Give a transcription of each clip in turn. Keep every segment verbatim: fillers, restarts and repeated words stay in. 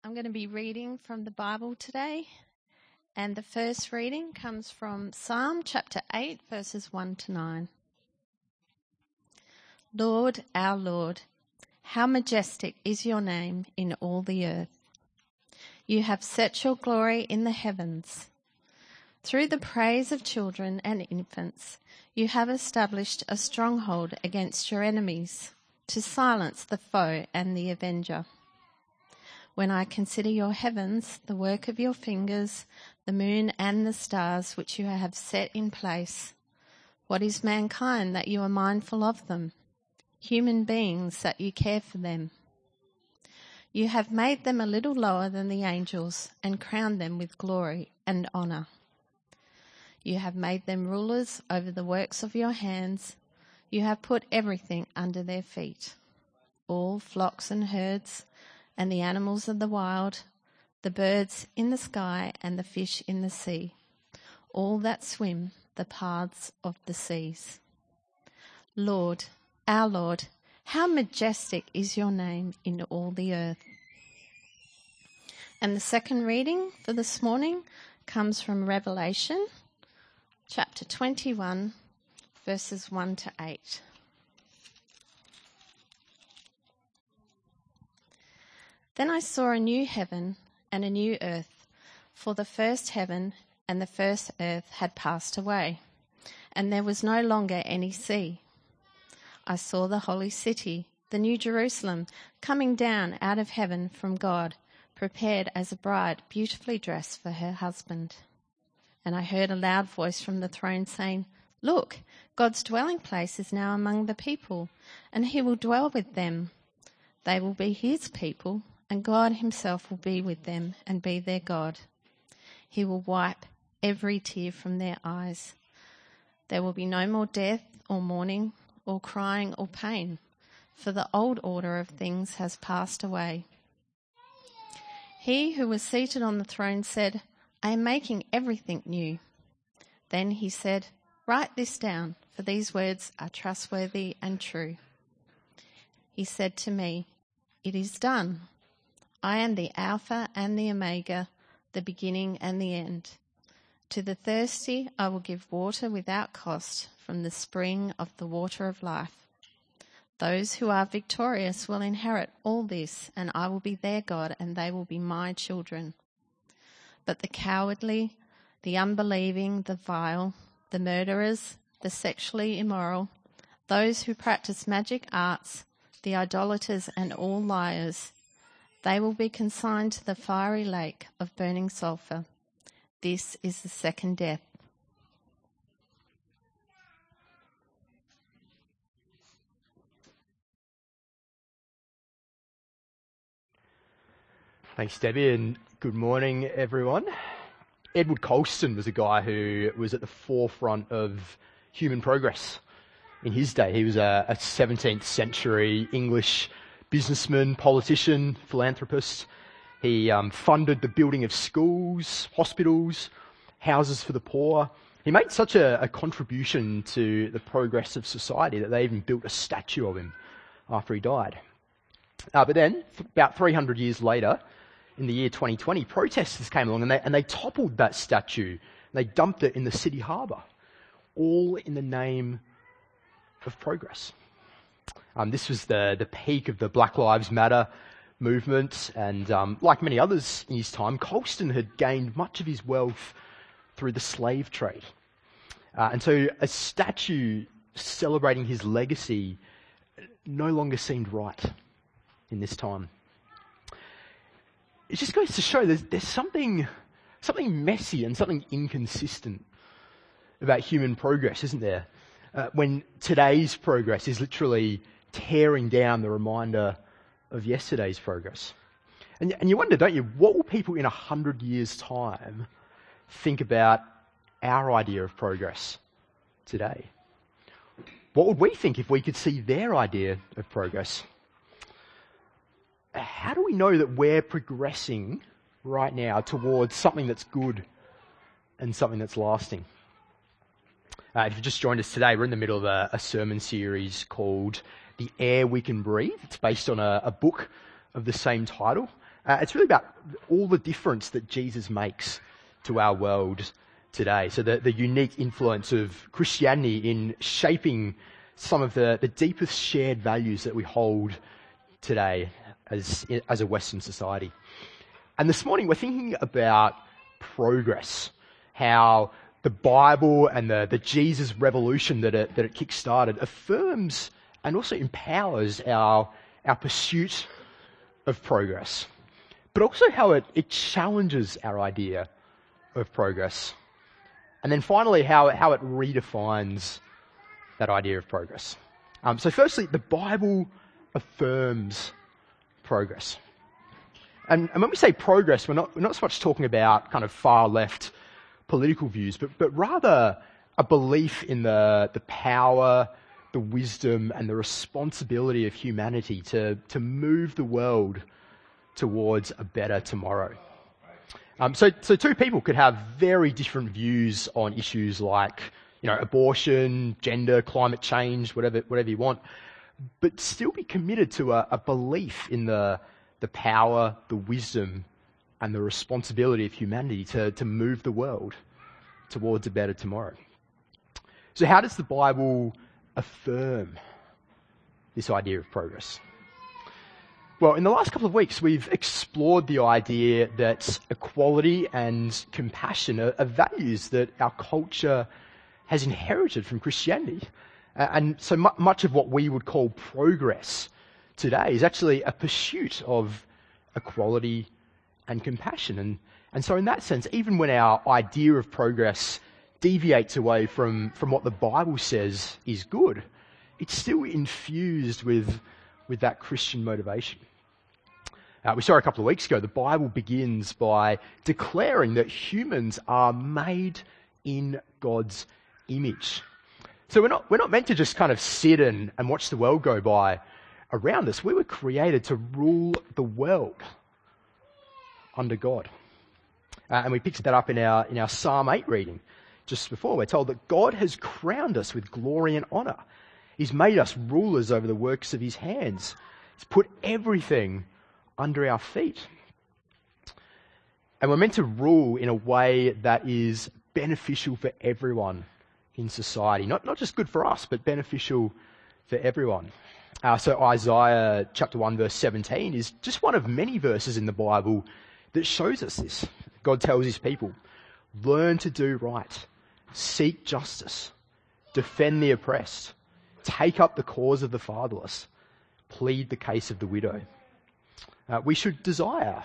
I'm going to be reading from the Bible today, and the first reading comes from Psalm chapter eight, verses one to nine. Lord, our Lord, how majestic is your name in all the earth. You have set your glory in the heavens. Through the praise of children and infants, you have established a stronghold against your enemies, to silence the foe and the avenger. When I consider your heavens, the work of your fingers, the moon and the stars which you have set in place, what is mankind that you are mindful of them, human beings that you care for them? You have made them a little lower than the angels and crowned them with glory and honour. You have made them rulers over the works of your hands. You have put everything under their feet, all flocks and herds, and the animals of the wild, the birds in the sky and the fish in the sea, all that swim the paths of the seas. Lord, our Lord, how majestic is your name in all the earth. And the second reading for this morning comes from Revelation chapter twenty-one, verses one to eight. Then I saw a new heaven and a new earth, for the first heaven and the first earth had passed away, and there was no longer any sea. I saw the holy city, the new Jerusalem, coming down out of heaven from God, prepared as a bride beautifully dressed for her husband. And I heard a loud voice from the throne saying, "Look, God's dwelling place is now among the people, and he will dwell with them. They will be his people, and God himself will be with them and be their God. He will wipe every tear from their eyes. There will be no more death or mourning or crying or pain, for the old order of things has passed away." He who was seated on the throne said, "I am making everything new." Then he said, "Write this down, for these words are trustworthy and true." He said to me, "It is done. I am the Alpha and the Omega, the beginning and the end. To the thirsty I will give water without cost from the spring of the water of life. Those who are victorious will inherit all this, and I will be their God, and they will be my children. But the cowardly, the unbelieving, the vile, the murderers, the sexually immoral, those who practice magic arts, the idolaters and all liars, they will be consigned to the fiery lake of burning sulphur. This is the second death." Thanks, Debbie, and good morning, everyone. Edward Colston was a guy who was at the forefront of human progress in his day. He was a, a seventeenth century English businessman, politician, philanthropist. He um, funded the building of schools, hospitals, houses for the poor. He made such a, a contribution to the progress of society that they even built a statue of him after he died. Uh, but then, th- about three hundred years later, in the year twenty twenty, protesters came along and they, and they toppled that statue. They dumped it in the city harbour, all in the name of progress. Um, this was the, the peak of the Black Lives Matter movement, and um, like many others in his time, Colston had gained much of his wealth through the slave trade. Uh, and so a statue celebrating his legacy no longer seemed right in this time. It just goes to show there's, there's something, something messy and something inconsistent about human progress, isn't there? Uh, when today's progress is literally tearing down the reminder of yesterday's progress. And, and you wonder, don't you, what will people in a hundred years' time think about our idea of progress today? What would we think if we could see their idea of progress? How do we know that we're progressing right now towards something that's good and something that's lasting? Uh, if you've just joined us today, we're in the middle of a, a sermon series called The Air We Can Breathe. It's based on a, a book of the same title. Uh, it's really about all the difference that Jesus makes to our world today. So the, the unique influence of Christianity in shaping some of the, the deepest shared values that we hold today as, as a Western society. And this morning we're thinking about progress, how the Bible and the, the Jesus revolution that it, that it kick-started affirms and also empowers our, our pursuit of progress, but also how it, it challenges our idea of progress. And then finally, how, how it redefines that idea of progress. Um, so firstly, the Bible affirms progress. And, and when we say progress, we're not, we're not so much talking about kind of far left political views, but, but rather a belief in the, the power, the wisdom, and the responsibility of humanity to, to move the world towards a better tomorrow. Um, so, so two people could have very different views on issues like, you know, abortion, gender, climate change, whatever, whatever you want, but still be committed to a, a belief in the, the power, the wisdom, and the responsibility of humanity to, to move the world towards a better tomorrow. So how does the Bible affirm this idea of progress? Well, in the last couple of weeks, we've explored the idea that equality and compassion are, are values that our culture has inherited from Christianity. Uh, and so mu- much of what we would call progress today is actually a pursuit of equality and compassion. And, and so in that sense, even when our idea of progress deviates away from, from what the Bible says is good, it's still infused with, with that Christian motivation. Uh, we saw a couple of weeks ago, the Bible begins by declaring that humans are made in God's image. So we're not, we're not meant to just kind of sit and, and watch the world go by around us. We were created to rule the world under God. Uh, and we picked that up in our, in our Psalm eight reading just before. We're told that God has crowned us with glory and honour. He's made us rulers over the works of his hands. He's put everything under our feet. And we're meant to rule in a way that is beneficial for everyone in society. Not, not just good for us, but beneficial for everyone. Uh, so Isaiah chapter one verse seventeen is just one of many verses in the Bible that shows us this. God tells his people, learn to do right, seek justice, defend the oppressed, take up the cause of the fatherless, plead the case of the widow. Uh, we should desire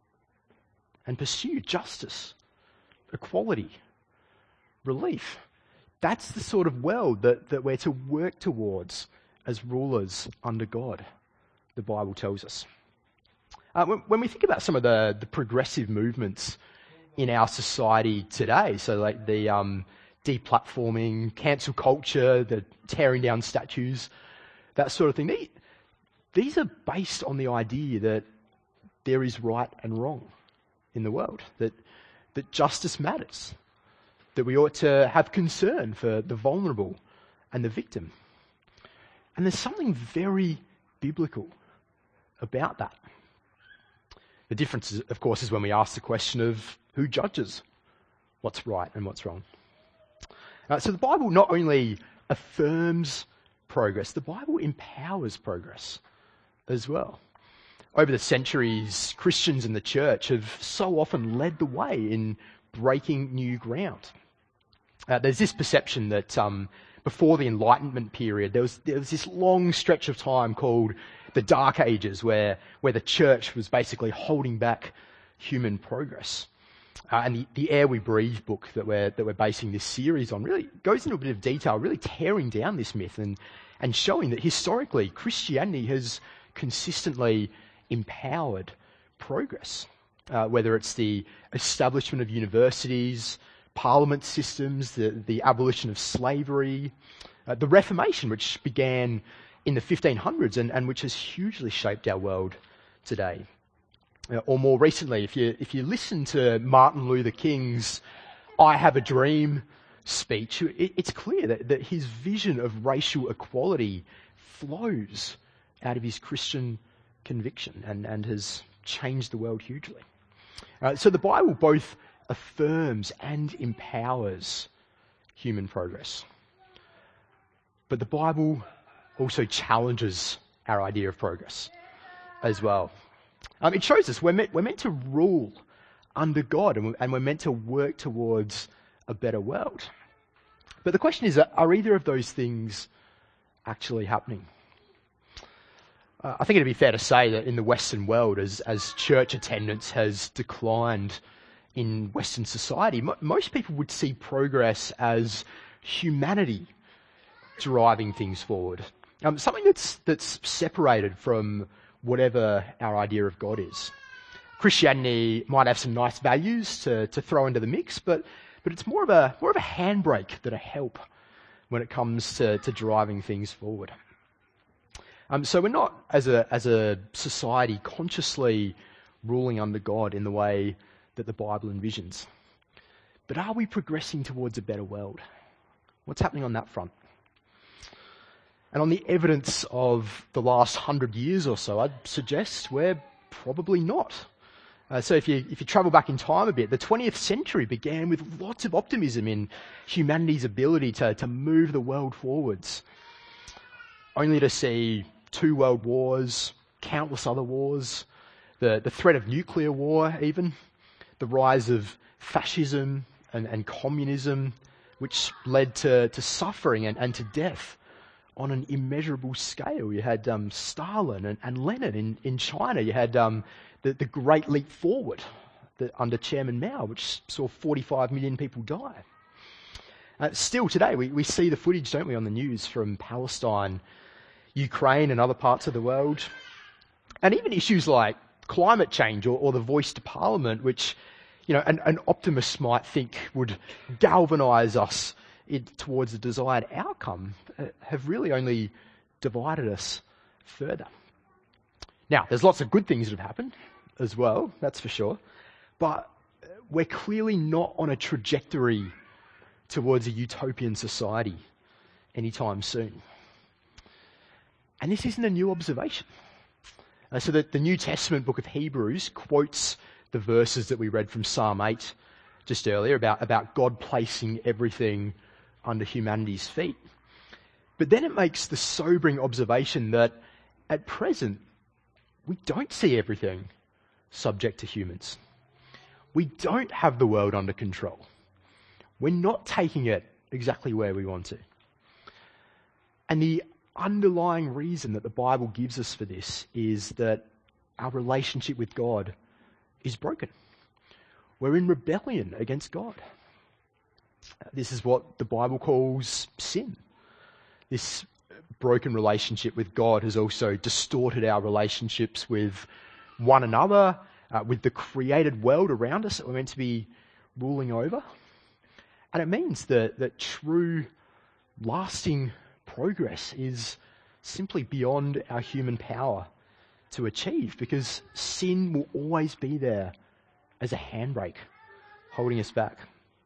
and pursue justice, equality, relief. That's the sort of world that, that we're to work towards as rulers under God, the Bible tells us. Uh, when, when we think about some of the, the progressive movements in our society today, so like the um, deplatforming, cancel culture, the tearing down statues, that sort of thing, they, these are based on the idea that there is right and wrong in the world, that that justice matters, that we ought to have concern for the vulnerable and the victim. And there's something very biblical about that. The difference, is, of course, is when we ask the question of who judges what's right and what's wrong. Uh, so the Bible not only affirms progress, the Bible empowers progress as well. Over the centuries, Christians in the church have so often led the way in breaking new ground. Uh, there's this perception that um, before the Enlightenment period, there was, there was this long stretch of time called the Dark Ages, where, where the church was basically holding back human progress. Uh, and the, the Air We Breathe book that we're, that we're basing this series on really goes into a bit of detail, really tearing down this myth and, and showing that historically Christianity has consistently empowered progress, uh, whether it's the establishment of universities, parliament systems, the, the abolition of slavery, uh, the Reformation, which began in the fifteen hundreds and, and which has hugely shaped our world today. Uh, or more recently, if you if you listen to Martin Luther King's I Have a Dream speech, it, it's clear that, that his vision of racial equality flows out of his Christian conviction and, and has changed the world hugely. Uh, so the Bible both affirms and empowers human progress. But the Bible also challenges our idea of progress as well. Um, it shows us we're meant, we're meant to rule under God, and we're, and we're meant to work towards a better world. But the question is, are either of those things actually happening? Uh, I think it'd be fair to say that in the Western world, as, as church attendance has declined in Western society, mo- most people would see progress as humanity driving things forward. Um, something that's that's separated from whatever our idea of God is. Christianity might have some nice values to, to throw into the mix, but but it's more of a more of a handbrake than a help when it comes to, to driving things forward. Um, so we're not, as a as a society, consciously ruling under God in the way that the Bible envisions. But are we progressing towards a better world? What's happening on that front? And on the evidence of the last hundred years or so, I'd suggest we're probably not. Uh, so if you if you travel back in time a bit, the twentieth century began with lots of optimism in humanity's ability to, to move the world forwards, only to see two world wars, countless other wars, the, the threat of nuclear war even, the rise of fascism and, and communism, which led to, to suffering and, and to death on an immeasurable scale. You had um, Stalin and, and Lenin in, in China. You had um, the, the Great Leap Forward the, under Chairman Mao, which saw forty-five million people die. Uh, still today, we, we see the footage, don't we, on the news from Palestine, Ukraine and other parts of the world. And even issues like climate change or, or the voice to Parliament, which, you know, an, an optimist might think would galvanise us it, towards the desired outcome, uh, have really only divided us further. Now, there's lots of good things that have happened as well, that's for sure, but we're clearly not on a trajectory towards a utopian society anytime soon. And this isn't a new observation. Uh, so that the New Testament book of Hebrews quotes the verses that we read from Psalm eight just earlier about, about God placing everything under humanity's feet. But then it makes the sobering observation that at present, we don't see everything subject to humans. We don't have the world under control. We're not taking it exactly where we want to. And the underlying reason that the Bible gives us for this is that our relationship with God is broken. We're in rebellion against God. This is what the Bible calls sin. This broken relationship with God has also distorted our relationships with one another, uh, with the created world around us that we're meant to be ruling over. And it means that, that true, lasting progress is simply beyond our human power to achieve, because sin will always be there as a handbrake holding us back.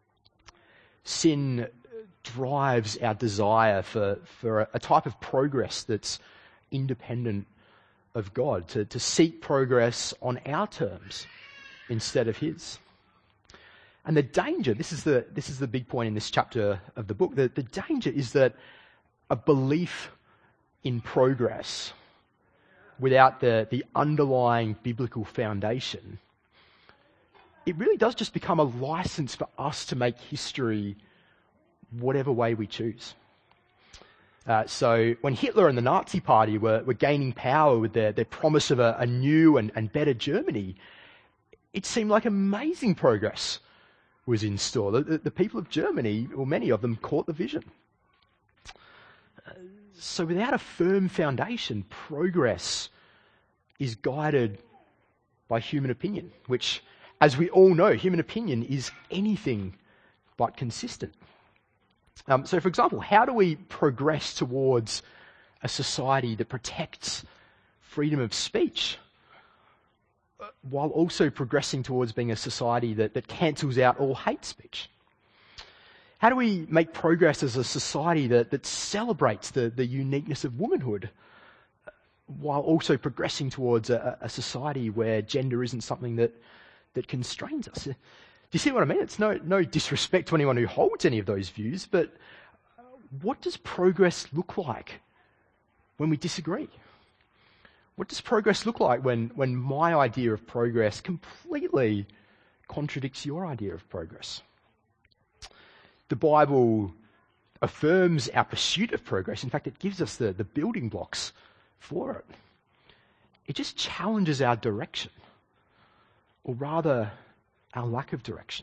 Sin drives our desire for, for a, a type of progress that's independent of God, to, to seek progress on our terms instead of His. And the danger, this is the this is the big point in this chapter of the book, the, the danger is that a belief in progress without the, the underlying biblical foundation, it really does just become a license for us to make history whatever way we choose. Uh, so when Hitler and the Nazi Party were, were gaining power with their, their promise of a, a new and, and better Germany, it seemed like amazing progress was in store. The, the, the people of Germany, or many of them, caught the vision. Uh, so without a firm foundation, progress is guided by human opinion, which, as we all know, human opinion is anything but consistent. Um, so, for example, how do we progress towards a society that protects freedom of speech while also progressing towards being a society that, that cancels out all hate speech? How do we make progress as a society that, that celebrates the, the uniqueness of womanhood while also progressing towards a, a society where gender isn't something that, that constrains us. Do you see what I mean? It's no, no disrespect to anyone who holds any of those views, but what does progress look like when we disagree? What does progress look like when, when my idea of progress completely contradicts your idea of progress? The Bible affirms our pursuit of progress. In fact, it gives us the, the building blocks for it. It just challenges our direction, or rather, our lack of direction.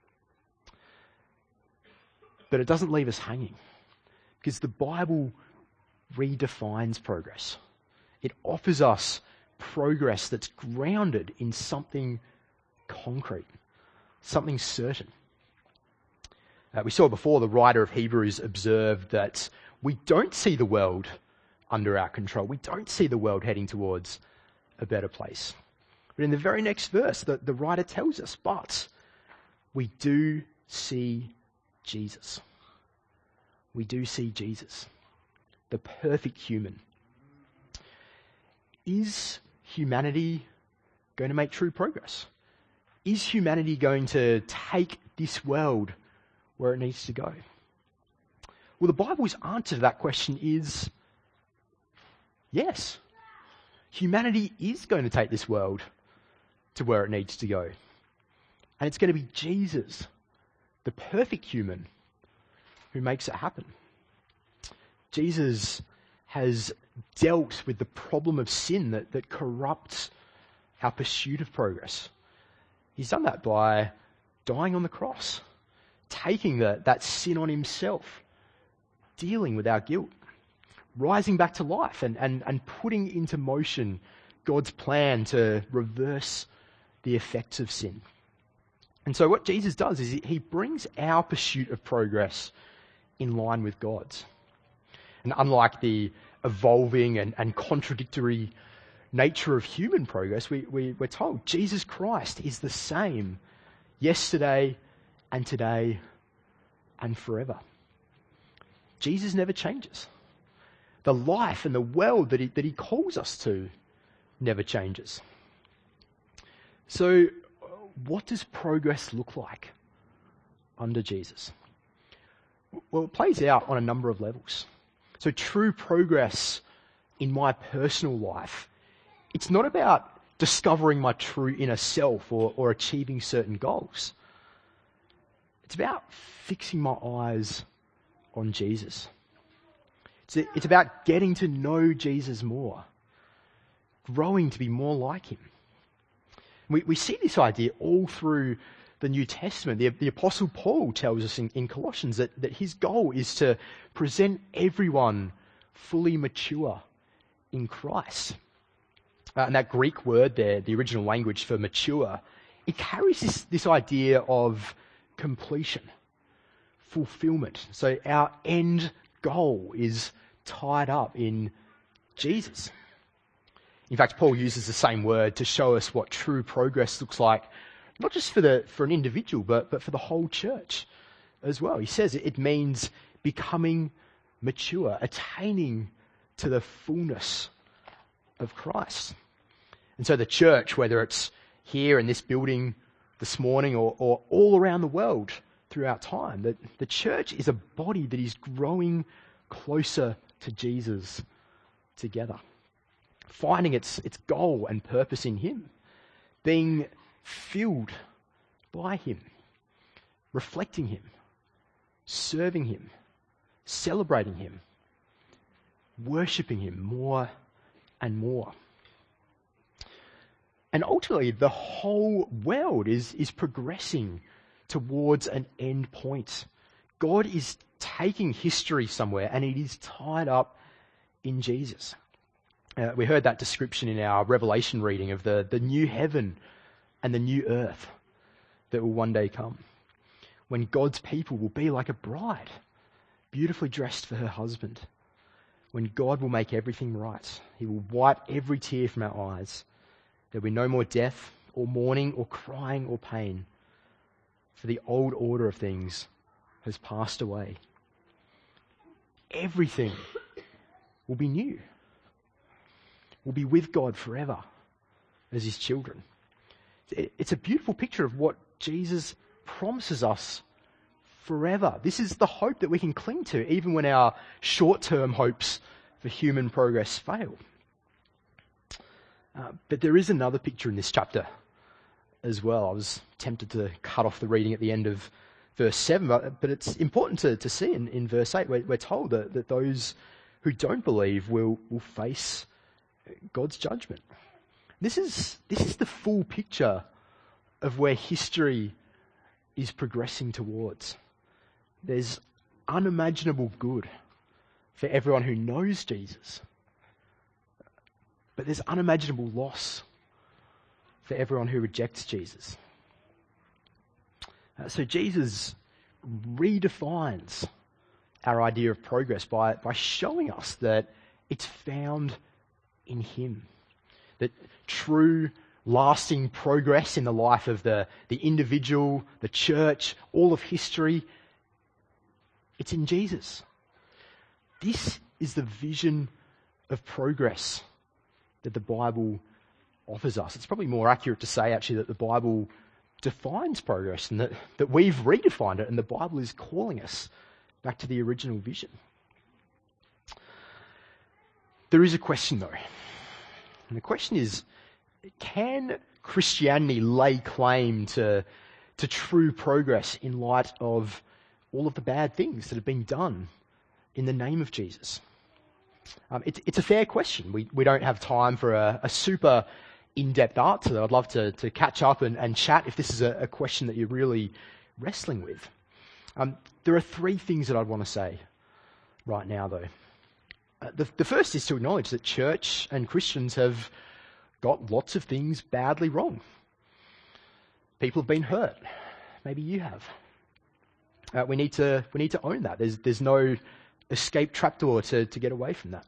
But it doesn't leave us hanging, because the Bible redefines progress. It offers us progress that's grounded in something concrete, something certain. Uh, we saw before the writer of Hebrews observed that we don't see the world under our control. We don't see the world heading towards a better place. But in the very next verse, the, the writer tells us, but we do see Jesus. We do see Jesus, the perfect human. Is humanity going to make true progress? Is humanity going to take this world where it needs to go? Well, the Bible's answer to that question is yes. Humanity is going to take this world to where it needs to go. And it's going to be Jesus, the perfect human, who makes it happen. Jesus has dealt with the problem of sin that, that corrupts our pursuit of progress. He's done that by dying on the cross, taking the, that sin on himself, dealing with our guilt, rising back to life and, and, and putting into motion God's plan to reverse the effects of sin. And so what Jesus does is he brings our pursuit of progress in line with God's. And unlike the evolving and, and contradictory nature of human progress, we, we, we're told Jesus Christ is the same yesterday and today and forever. Jesus never changes. The life and the world that he, that he calls us to never changes. So what does progress look like under Jesus? Well, it plays out on a number of levels. So true progress in my personal life, it's not about discovering my true inner self or, or achieving certain goals. It's about fixing my eyes on Jesus. It's, it's about getting to know Jesus more, growing to be more like him. We, we see this idea all through the New Testament. The, the Apostle Paul tells us in, in Colossians that, that his goal is to present everyone fully mature in Christ. Uh, and that Greek word there, the original language for mature, it carries this, this idea of completion, fulfillment. So our end goal is tied up in Jesus. In fact, Paul uses the same word to show us what true progress looks like, not just for the for an individual, but, but for the whole church as well. He says it, it means becoming mature, attaining to the fullness of Christ. And so the church, whether it's here in this building this morning or, or all around the world throughout time, that the church is a body that is growing closer to Jesus together, finding its its goal and purpose in him, being filled by him, reflecting him, serving him, celebrating him, worshipping him more and more. And ultimately, the whole world is, is progressing towards an end point. God is taking history somewhere, and it is tied up in Jesus. Uh, we heard that description in our Revelation reading of the, the new heaven and the new earth that will one day come, when God's people will be like a bride, beautifully dressed for her husband, when God will make everything right. He will wipe every tear from our eyes. There will be no more death or mourning or crying or pain, for the old order of things has passed away. Everything will be new. will be with God forever as his children. It's a beautiful picture of what Jesus promises us forever. This is the hope that we can cling to even when our short-term hopes for human progress fail. Uh, but there is another picture in this chapter as well. I was tempted to cut off the reading at the end of verse seven, but, but it's important to, to see in, in verse eight, we're, we're told that, that those who don't believe will, will face God's judgment. This is, this is the full picture of where history is progressing towards. There's unimaginable good for everyone who knows Jesus, but there's unimaginable loss for everyone who rejects Jesus. Uh, so Jesus redefines our idea of progress by, by showing us that it's found in him. That true, lasting progress in the life of the, the individual, the church, all of history, it's in Jesus. This is the vision of progress that the Bible offers us. It's probably more accurate to say, actually, that the Bible defines progress and that, that we've redefined it, and the Bible is calling us back to the original vision. There is a question, though. And the question is, can Christianity lay claim to, to true progress in light of all of the bad things that have been done in the name of Jesus? Um, it, it's a fair question. We, we don't have time for a, a super in-depth answer, though I'd love to, to catch up and, and chat if this is a, a question that you're really wrestling with. Um, there are three things that I'd want to say right now, though. Uh, the, the first is to acknowledge that church and Christians have got lots of things badly wrong. People have been hurt. Maybe you have. Uh, we need to we need to own that. There's there's no escape trapdoor to, to get away from that.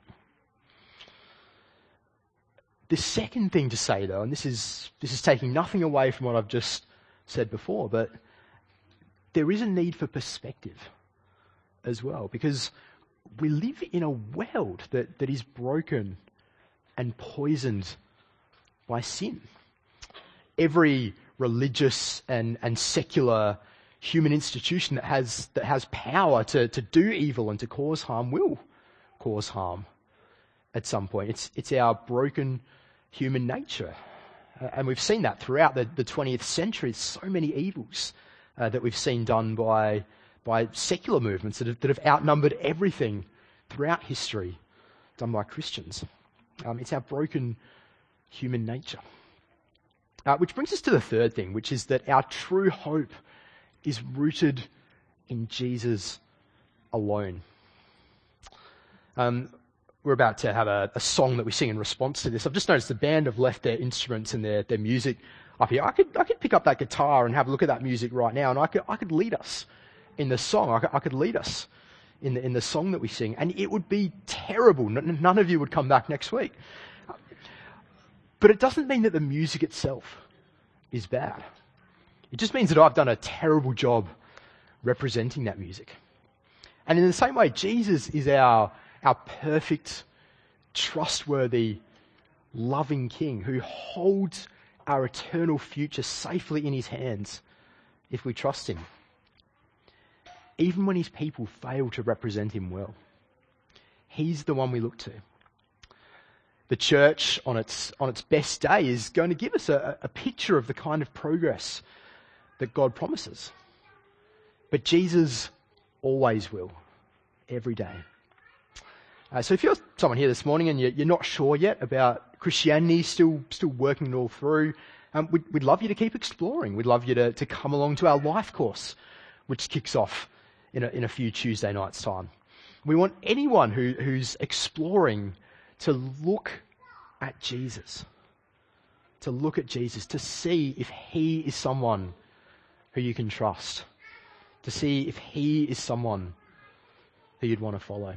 The second thing to say, though, and this is this is taking nothing away from what I've just said before, but there is a need for perspective as well, because we live in a world that, that is broken and poisoned by sin. Every religious and, and secular human institution that has that has power to, to do evil and to cause harm will cause harm at some point. It's it's our broken human nature. Uh, and we've seen that throughout the, the twentieth century. So many evils uh, that we've seen done by by secular movements that have, that have outnumbered everything throughout history done by Christians. Um, it's our broken human nature. Uh, which brings us to the third thing, which is that our true hope is rooted in Jesus alone. Um, we're about to have a, a song that we sing in response to this. I've just noticed the band have left their instruments and their, their music up here. I could I could pick up that guitar and have a look at that music right now, and I could I could lead us in the song. I could, I could lead us in the in the song that we sing, and it would be terrible. N- none of you would come back next week. But it doesn't mean that the music itself is bad. It just means that I've done a terrible job representing that music. And in the same way, Jesus is our, our perfect, trustworthy, loving King who holds our eternal future safely in his hands if we trust him. Even when his people fail to represent him well, he's the one we look to. The church on its on its best day is going to give us a, a picture of the kind of progress that God promises. But Jesus always will, every day. Uh, so if you're someone here this morning and you're, you're not sure yet about Christianity, still still working it all through, um, we'd, we'd love you to keep exploring. We'd love you to, to come along to our life course, which kicks off in a, in a few Tuesday nights' time. We want anyone who, who's exploring to look at Jesus, to look at Jesus, to see if he is someone who you can trust, to see if he is someone who you'd want to follow.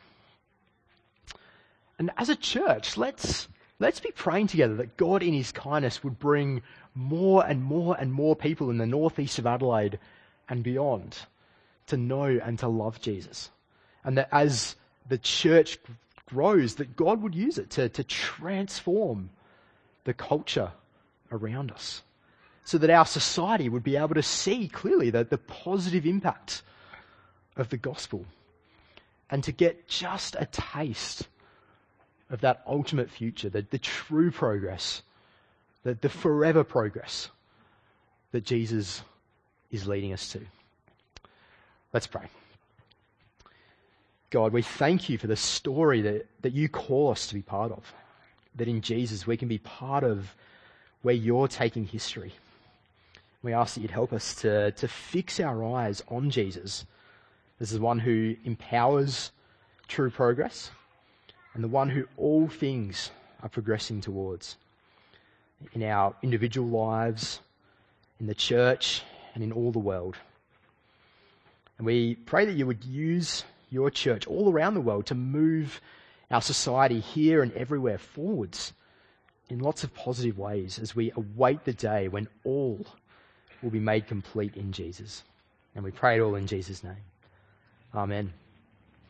And as a church, let's let's be praying together that God in his kindness would bring more and more and more people in the northeast of Adelaide and beyond to know and to love Jesus. And that as the church grows, that God would use it to, to transform the culture around us, so that our society would be able to see clearly the, the positive impact of the gospel, and to get just a taste of that ultimate future, the, the true progress, the, the forever progress that Jesus is leading us to. Let's pray. God, we thank you for the story that, that you call us to be part of, that in Jesus we can be part of where you're taking history. We ask that you'd help us to, to fix our eyes on Jesus as the one who empowers true progress and the one who all things are progressing towards in our individual lives, in the church, and in all the world. And we pray that you would use your church all around the world to move our society here and everywhere forwards in lots of positive ways as we await the day when all will be made complete in Jesus. And we pray it all in Jesus' name. Amen.